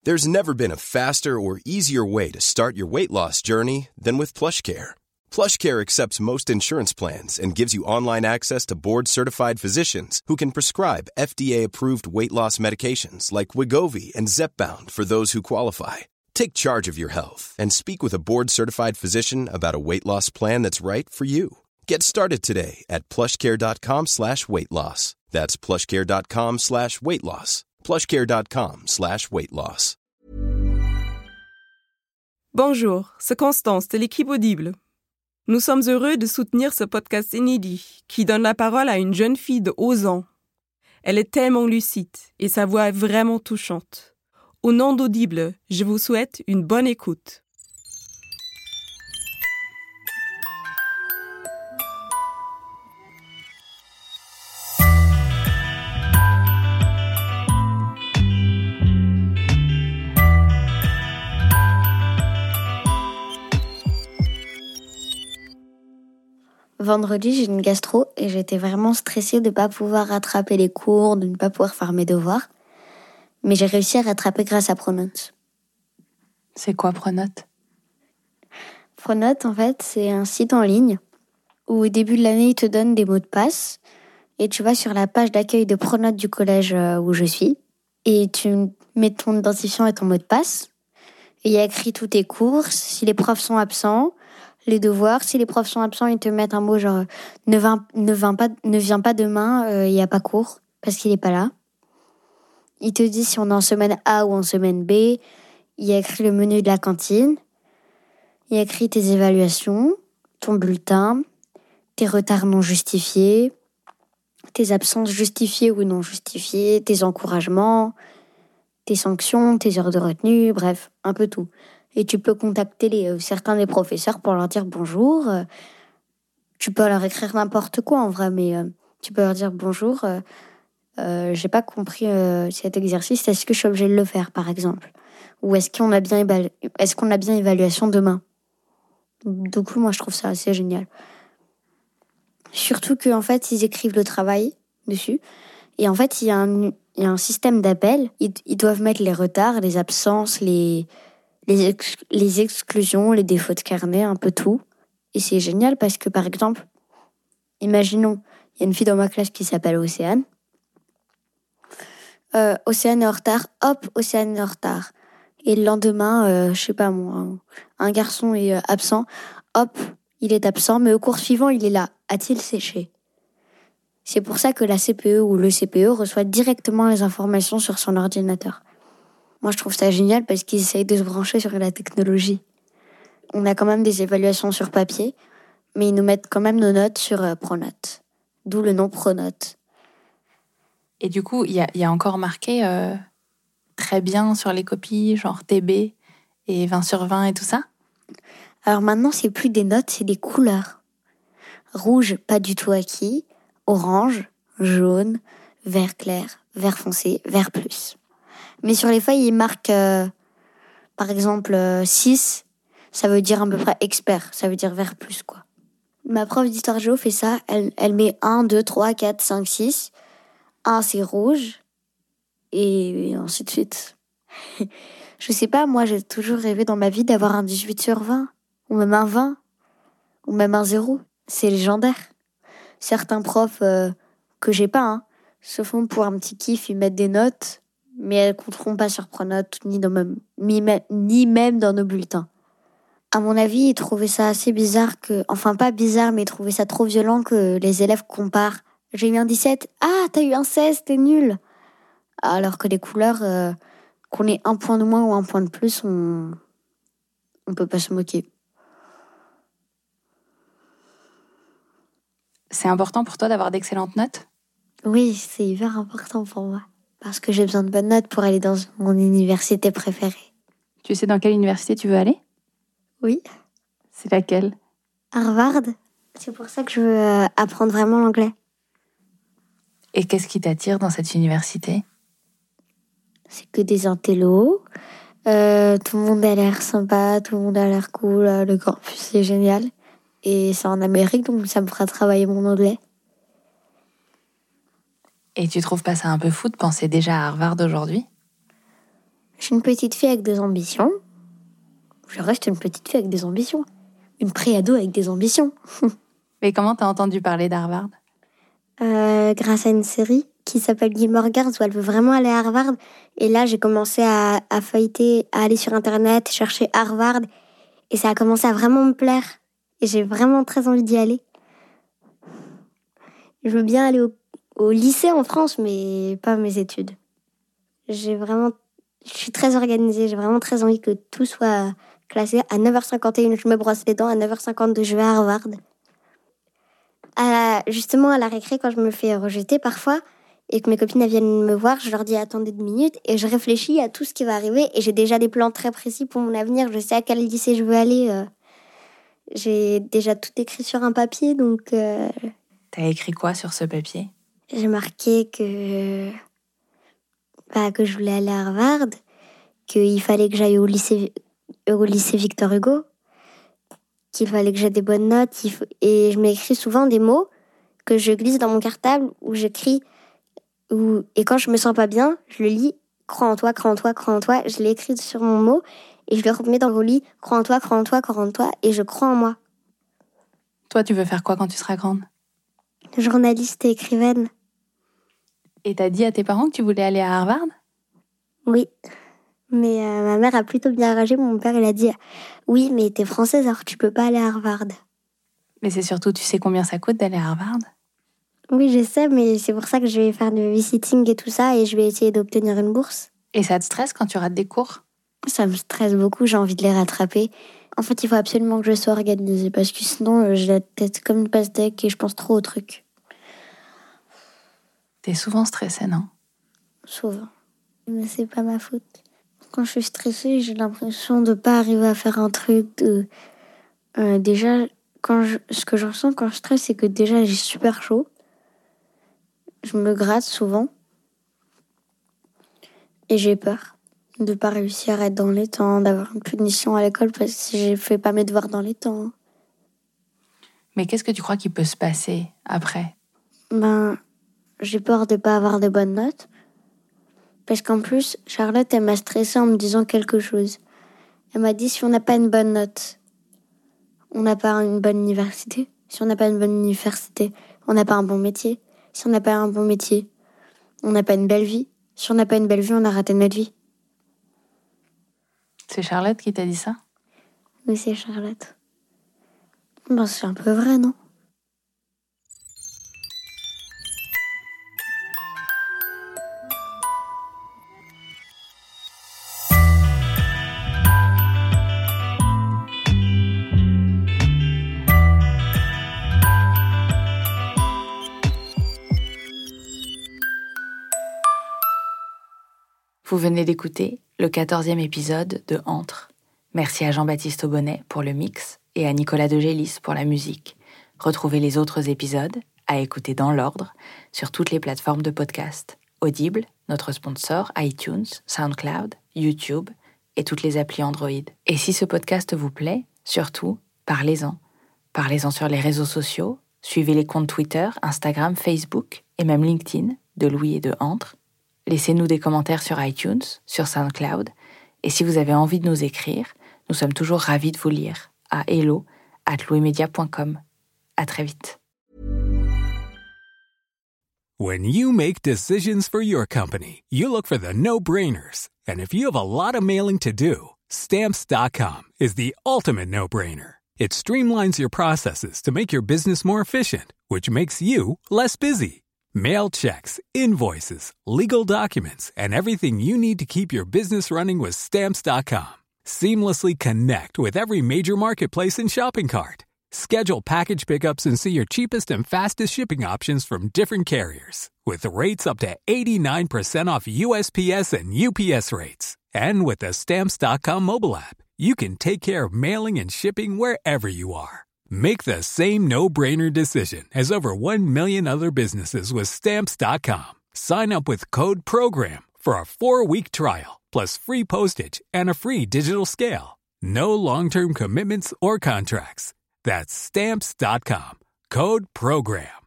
There's never been a faster or easier way to start your weight loss journey than with PlushCare. PlushCare accepts most insurance plans and gives you online access to board-certified physicians who can prescribe FDA-approved weight loss medications like Wegovy and Zepbound for those who qualify. Take charge of your health and speak with a board-certified physician about a weight loss plan that's right for you. Get started today at plushcare.com/weight loss. That's plushcare.com/weight loss. plushcare.com/weight loss. Bonjour, c'est Constance de l'équipe Audible. Nous sommes heureux de soutenir ce podcast inédit qui donne la parole à une jeune fille de 11 ans. Elle est tellement lucide et sa voix est vraiment touchante. Au nom d'Audible, je vous souhaite une bonne écoute. Vendredi, j'ai une gastro et j'étais vraiment stressée de ne pas pouvoir rattraper les cours, de ne pas pouvoir faire mes devoirs. Mais j'ai réussi à rattraper grâce à Pronote. C'est quoi Pronote ? Pronote, en fait, c'est un site en ligne où au début de l'année, ils te donnent des mots de passe. Et tu vas sur la page d'accueil de Pronote du collège où je suis. Et tu mets ton identifiant et ton mot de passe. Et il y a écrit tous tes cours, si les profs sont absents, les devoirs. Si les profs sont absents, ils te mettent un mot genre ne viens pas demain, il n'y a pas cours parce qu'il n'est pas là. Ils te disent si on est en semaine A ou en semaine B. Il y a écrit le menu de la cantine. Il y a écrit tes évaluations, ton bulletin, tes retards non justifiés, tes absences justifiées ou non justifiées, tes encouragements, tes sanctions, tes heures de retenue, bref, un peu tout. Et tu peux contacter certains des professeurs pour leur dire bonjour. Tu peux leur écrire n'importe quoi en vrai, mais tu peux leur dire bonjour. J'ai pas compris cet exercice. Est-ce que je suis obligée de le faire, par exemple ? Ou est-ce qu'on a bien évaluation demain ? Du coup, moi, je trouve ça assez génial. Surtout qu'en fait, ils écrivent le travail dessus. Et en fait, il y a un système d'appel. Ils doivent mettre les retards, les absences, les exclusions, les défauts de carnet, un peu tout. Et c'est génial parce que, par exemple, imaginons, il y a une fille dans ma classe qui s'appelle Océane. Océane est en retard, hop, Océane est en retard. Et le lendemain, je sais pas moi, un garçon est absent, hop, il est absent, mais au cours suivant, il est là. A-t-il séché ? C'est pour ça que la CPE ou le CPE reçoit directement les informations sur son ordinateur. Moi, je trouve ça génial parce qu'ils essayent de se brancher sur la technologie. On a quand même des évaluations sur papier, mais ils nous mettent quand même nos notes sur Pronote. D'où le nom Pronote. Et du coup, il y a encore marqué très bien sur les copies, genre TB et 20 sur 20 et tout ça ? Alors maintenant, c'est plus des notes, c'est des couleurs. Rouge, pas du tout acquis. Orange, jaune, vert clair, vert foncé, vert plus. Mais sur les feuilles, ils marquent, par exemple, 6, ça veut dire à peu près expert, ça veut dire vert plus, quoi. Ma prof d'histoire géo fait ça, elle met 1, 2, 3, 4, 5, 6. 1, c'est rouge, et ainsi de suite. Je sais pas, moi, j'ai toujours rêvé dans ma vie d'avoir un 18 sur 20, ou même un 20, ou même un 0. C'est légendaire. Certains profs que j'ai pas, se font pour un petit kiff, ils mettent des notes, mais elles compteront pas sur Pronote, ni même dans nos bulletins. À mon avis, ils trouvaient ça assez bizarre enfin pas bizarre, mais ils trouvaient ça trop violent que les élèves comparent. J'ai eu un 17, ah, t'as eu un 16, t'es nul. Alors que les couleurs, qu'on ait un point de moins ou un point de plus, on peut pas se moquer. C'est important pour toi d'avoir d'excellentes notes ? Oui, c'est hyper important pour moi. Parce que j'ai besoin de bonnes notes pour aller dans mon université préférée. Tu sais dans quelle université tu veux aller ? Oui. C'est laquelle ? Harvard. C'est pour ça que je veux apprendre vraiment l'anglais. Et qu'est-ce qui t'attire dans cette université ? C'est que des intellos. Tout le monde a l'air sympa, tout le monde a l'air cool. Le campus, c'est génial. Et c'est en Amérique, donc ça me fera travailler mon anglais. Et tu trouves pas ça un peu fou de penser déjà à Harvard aujourd'hui ? Je suis une petite fille avec des ambitions. Je reste une petite fille avec des ambitions. Une pré-ado avec des ambitions. Mais comment t'as entendu parler d'Harvard ? Grâce à une série qui s'appelle Gilmore Girls, où elle veut vraiment aller à Harvard. Et là, j'ai commencé à feuilleter, à aller sur Internet, chercher Harvard. Et ça a commencé à vraiment me plaire. Et j'ai vraiment très envie d'y aller. Je veux bien aller au lycée en France, mais pas mes études. Je suis très organisée, j'ai vraiment très envie que tout soit classé. À 9h51, je me brosse les dents. À 9h52, je vais à Harvard. Justement, à la récré, quand je me fais rejeter parfois, et que mes copines viennent me voir, je leur dis attendez 2 minutes, et je réfléchis à tout ce qui va arriver, et j'ai déjà des plans très précis pour mon avenir. Je sais à quel lycée je veux aller. J'ai déjà tout écrit sur un papier, donc... T'as écrit quoi sur ce papier ? J'ai marqué que je voulais aller à Harvard, qu'il fallait que j'aille au lycée Victor Hugo, qu'il fallait que j'aie des bonnes notes, et je m'écris souvent des mots que je glisse dans mon cartable, où j'écris, et quand je me sens pas bien, je le lis, crois en toi, crois en toi, crois en toi, je l'écris sur mon mot, et je le remets dans mon lit, crois en toi, crois en toi, crois en toi, et je crois en moi. Toi, tu veux faire quoi quand tu seras grande ? Journaliste et écrivaine. Et t'as dit à tes parents que tu voulais aller à Harvard ? Oui, mais ma mère a plutôt bien réagi. Mon père, il a dit « Oui, mais t'es française, alors tu peux pas aller à Harvard. » Mais c'est surtout, tu sais combien ça coûte d'aller à Harvard ? Oui, je sais, mais c'est pour ça que je vais faire du babysitting et tout ça, et je vais essayer d'obtenir une bourse. Et ça te stresse quand tu rates des cours ? Ça me stresse beaucoup, j'ai envie de les rattraper. En fait, il faut absolument que je sois organisée, parce que sinon, j'ai la tête comme une pastèque et je pense trop aux trucs. T'es souvent stressée, non ? Souvent. Mais c'est pas ma faute. Quand je suis stressée, j'ai l'impression de pas arriver à faire un truc. Déjà, ce que je ressens quand je stresse, c'est que déjà j'ai super chaud. Je me gratte souvent. Et j'ai peur de pas réussir à être dans les temps, d'avoir une punition à l'école parce que je fais pas mes devoirs dans les temps. Mais qu'est-ce que tu crois qu'il peut se passer après ? J'ai peur de pas avoir de bonnes notes. Parce qu'en plus, Charlotte, elle m'a stressée en me disant quelque chose. Elle m'a dit, si on n'a pas une bonne note, on n'a pas une bonne université. Si on n'a pas une bonne université, on n'a pas un bon métier. Si on n'a pas un bon métier, on n'a pas une belle vie. Si on n'a pas une belle vie, on a raté notre vie. C'est Charlotte qui t'a dit ça ? Oui, c'est Charlotte. C'est un peu vrai, non ? Vous venez d'écouter le 14e épisode de Entre. Merci à Jean-Baptiste Aubonnet pour le mix et à Nicolas Degélis pour la musique. Retrouvez les autres épisodes, à écouter dans l'ordre, sur toutes les plateformes de podcast. Audible, notre sponsor, iTunes, SoundCloud, YouTube et toutes les applis Android. Et si ce podcast vous plaît, surtout, parlez-en. Parlez-en sur les réseaux sociaux, suivez les comptes Twitter, Instagram, Facebook et même LinkedIn de Louis et de Entre. Laissez-nous des commentaires sur iTunes, sur SoundCloud, et si vous avez envie de nous écrire, nous sommes toujours ravis de vous lire à hello@louismedia.com. À très vite. When you make decisions for your company, you look for the no-brainers. And if you have a lot of mailing to do, Stamps.com is the ultimate no-brainer. It streamlines your processes to make your business more efficient, which makes you less busy. Mail checks, invoices, legal documents, and everything you need to keep your business running with Stamps.com. Seamlessly connect with every major marketplace and shopping cart. Schedule package pickups and see your cheapest and fastest shipping options from different carriers. With rates up to 89% off USPS and UPS rates. And with the Stamps.com mobile app, you can take care of mailing and shipping wherever you are. Make the same no-brainer decision as over 1 million other businesses with Stamps.com. Sign up with code PROGRAM for a 4-week trial, plus free postage and a free digital scale. No long-term commitments or contracts. That's Stamps.com. Code PROGRAM.